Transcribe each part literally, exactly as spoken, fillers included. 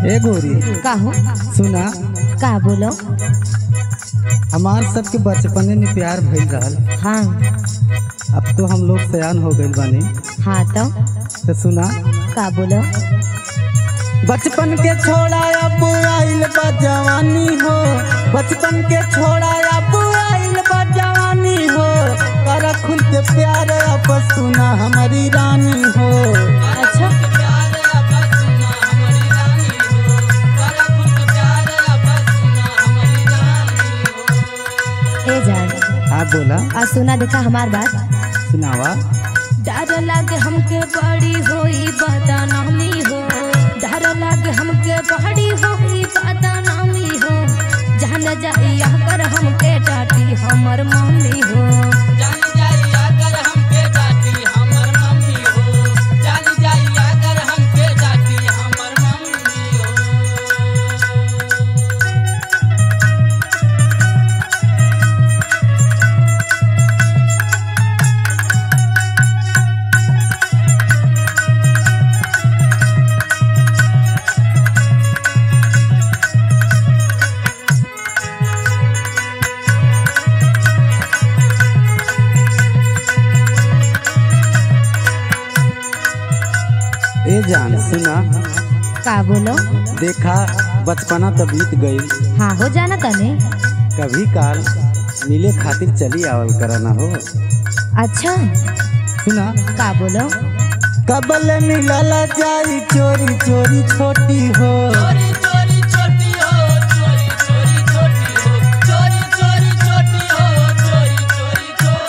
ए गोरी का हो? सुना, का बोलो? हमार सबके बचपने में प्यार भइल रहल। हाँ अब तो हम लोग सयान हो गइल बानी। हाँ तो तो सुना, का बोलो? बचपन के छोड़ा अब आइल बा जवानी हो, बचपन के छोड़ा अब आइल बा जवानी हो, कर खुल के प्यार अब सुना हमारी रानी हो। अच्छा ए जान, हाँ बोला, आ सुना देखा हमार बात। सुनावा। डर लागे हमके बड़ी होई बदनामी हो, डर लागे हमके बड़ी होई बदनामी हो, जान जाई अगर हमके डाटी हमर मम्मी हो। जान जाई अगर हमके डाटी हमर मम्मी हो, जान जाई अगर हमके डाटी हमर मम्मी हो। ए जान सुना, का बोलो? देखा बचपना तो बीत गई, हाँ हो जाना तने। कभी काल मिले खातिर चली आवल करना हो। अच्छा सुना, का बोलो? कबल मिलल जाई चोरी चोरी छोटी हो, चोरी चोरी छोटी हो, चोरी चोरी छोटी हो, चोरी चोरी छोटी हो, चोरी चोरी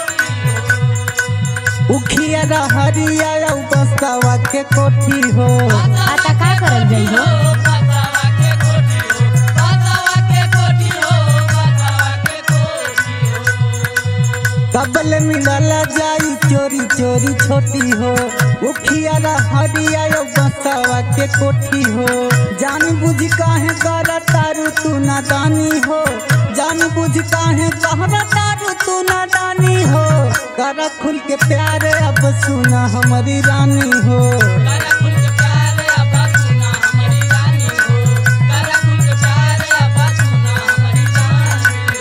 छोटी हो। उखिया हरिया बस्तावा के कोठी हो। आता का करल गई हो? बातावा के कोठी हो, बातावा के कोठी हो, बातावा के कोठी हो। कबल मिलल जाई चोरी चोरी छोटी हो, उखिया हरिया बस्तावा के कोठी हो। जान बुझ काहे कर तारू तू नादानी हो, जान बुझ काहे कहरा तारू तू नादानी हो, कर खुल के प्यार अब सुना हमारी रानी हो। करा खुल के प्यार अब सुना हमारी रानी हो, करा खुल के प्यार अब सुना हमारी रानी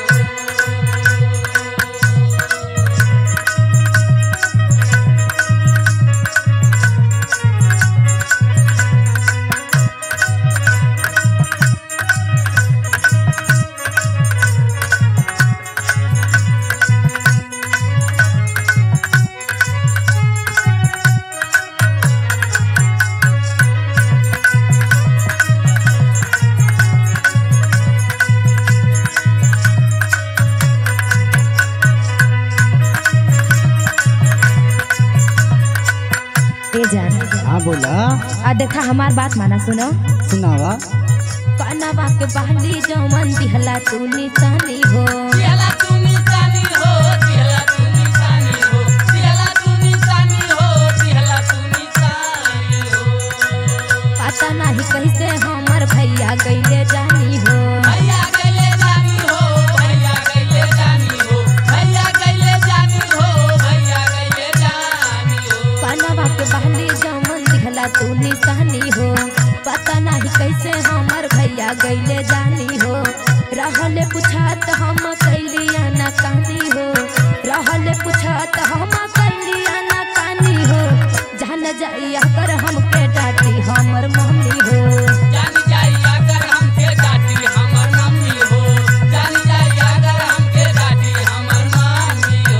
ए जान, हाँ बोला, आ देखा हमार बात माना सुनो। सुनावा। कनवा के बहली जौवन दिहला तू निशानी हो, दिहला तू निशानी हो, दिहला तू निशानी हो, दिहला तू निशानी हो, दिहला तू निशानी हो। पता नहीं कैसे हमर भैया गईले जानी हो। भैया गइले जानी हो, भैया गइले जानी हो, भैया गइले जानी हो, भैया गइले जानी हो। कनवा के बहली जौवन दिहला तू निशानी हो, पता नहीं कैसे हमर भैया गईले जानी हो। रहले पूछत हम कैलिया ना कहानी हो, रहले पूछत हम कैलिया ना कहानी हो, जान जाइया कर हमके डाटी हमर मम्मी हो। जान जाई अगर हमके डाटी हमर मम्मी हो, जान जाई अगर हमके डाटी हमर मम्मी हो।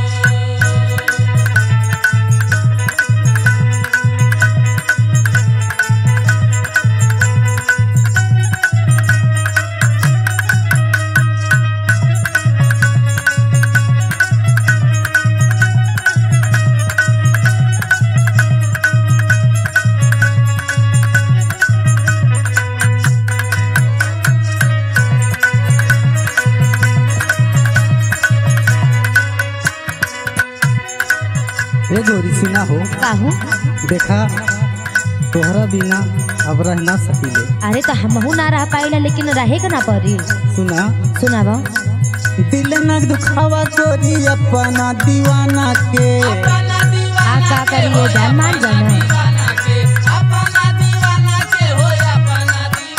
ए गोरी सुना हो, का हो? देखा तोहरा बिना अब रह ना सकीले। अरे तो हमहू ना रह पाइला, लेकिन रहे के ना पड़ी। सुना, सुनाबो। दिल न दुखावा गोरी अपना दीवाना के, अपना दीवाना आ का करिए जान मान जाना। दीवाना के, अपना दीवाना के हो, अपना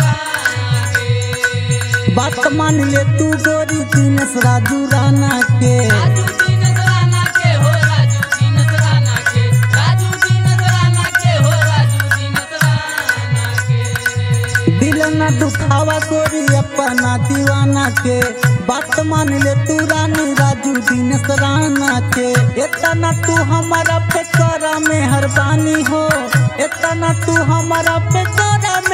मान ले तू गोरी दिनेश राजू राणा के। राजू दिनेश राणा के हो राजू दिनेश राणा के राजू दिनेश राणा के हो राजू दिनेश राणा के। दिल न दुखावा गोरी अपना दीवाना के बात मान ले तू रानी राजू दिनेश राणा के। इतना तू हमारा पे करा मेहरबानी हो इतना तू हमारा पे करा